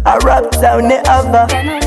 A rap sound never.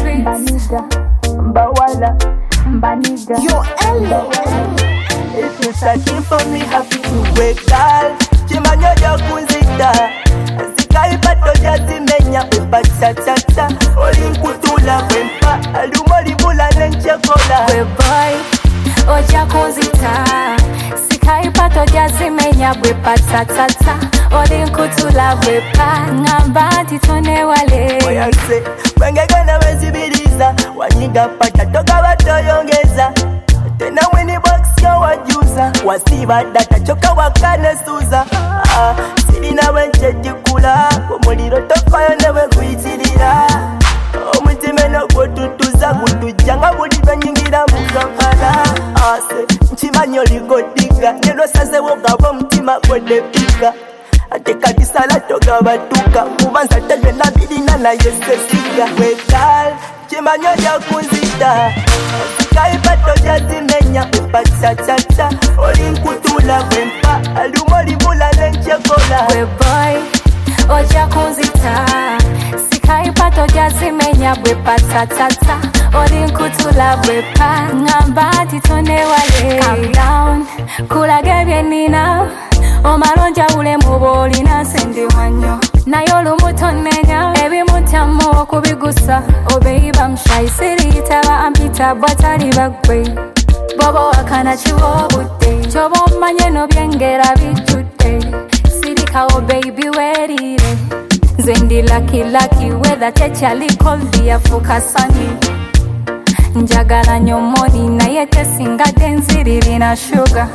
Mbawala, Mbaniga. Yo, Ellie. If you searching for me, happy to wake up. Chimanyo ya kunzita. Sikaipato jazimenya upacha chacha. Olinkutula wempa. Alumori bula nenchekola. We boy, oja kunzita. Sikaipato jazimenya upacha chacha. Olinkutula wepa. Ngamba titone wale. Oyanse, wengegana wezibiriza. Wanyiga pata toka watoyongeza. Tena wini box yo wajuza. Wasiba data choka wakane suza. Sirina wenche jikula. Kumuliro tofayo newe kuitirira. Omutima no kututuza. Kutujanga bulibe nyingira mukafana. Nchimanyo ligodiga. Nelo sase woga wa mtima kode pika. Ateka disala toga batuka. Kubanza telwe na bidina na yesesiga. Wekal, chimanyo ya kunzita. Sikaipato jazimenya upacha chacha. Olinkutula wempa. Alumori bula nenchekola. We boy, oja kunzita. Sikaipato jazimenya upacha chacha. Olinkutula wepa. Ngamba titone wale. Calm down, kula gebye nina. Omalonja ule muboli na sendi wanyo. Nayo mutonenya ebi mutamo kubigusa. Obeiba mshy sirita ampita batali bagwe. Bobo akana chiwo bude. Chobo manye no byengera bichute. Sirika o baby werire. Zendi lucky weather techali cold ya focusani. Njagala nyomoni na yete singa denziri na sugar.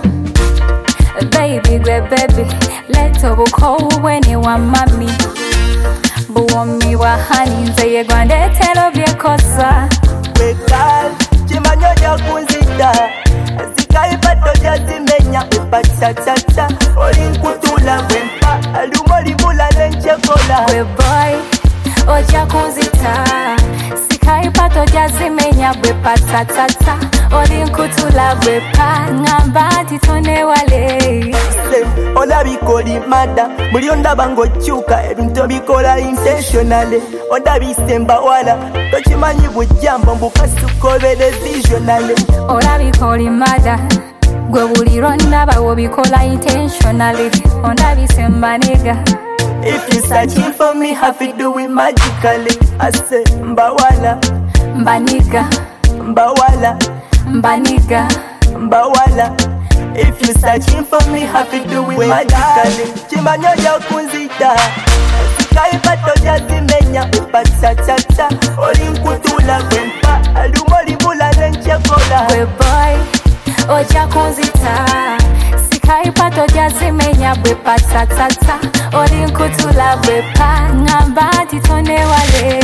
Baby, great baby, let go cold when you want mommy. But want me wa honey, say you gonna tell of your cosa. Wekal, chimanyo ya kunzita. Sikaipato jazimenya upacha chacha. Olinkutula wempa. Alumori bula nenchekola. We boy, oja kunzita. Sikaipato jazimenya upacha chacha. Olinkutula wepa. Ngamba titone wale. Ola bikoli mada. Buli ondaba ngochuka. Ebintu bikola intentionally. Onda bisemba wala. Tochimanyi bujambo mbukasukobele visionally. Ola bikoli mada. Gwe buli ronda wo bikola intentionally. Onda bisemba nigga. If you searching for me, have to do it magically. I say mbawala, Mbaniga, mbawala, Mbaniga. mbawala. If you searching for me, have to do it magically. Chimanyo ya kunzita. Sikaipato jazimenya upacha chacha. Olinkutula wempa. Alumori bula nenchekola. We boy, oja kunzita. Sikaipato jazimenya upacha chacha. Olinkutula wepa. Ngamba titone wale.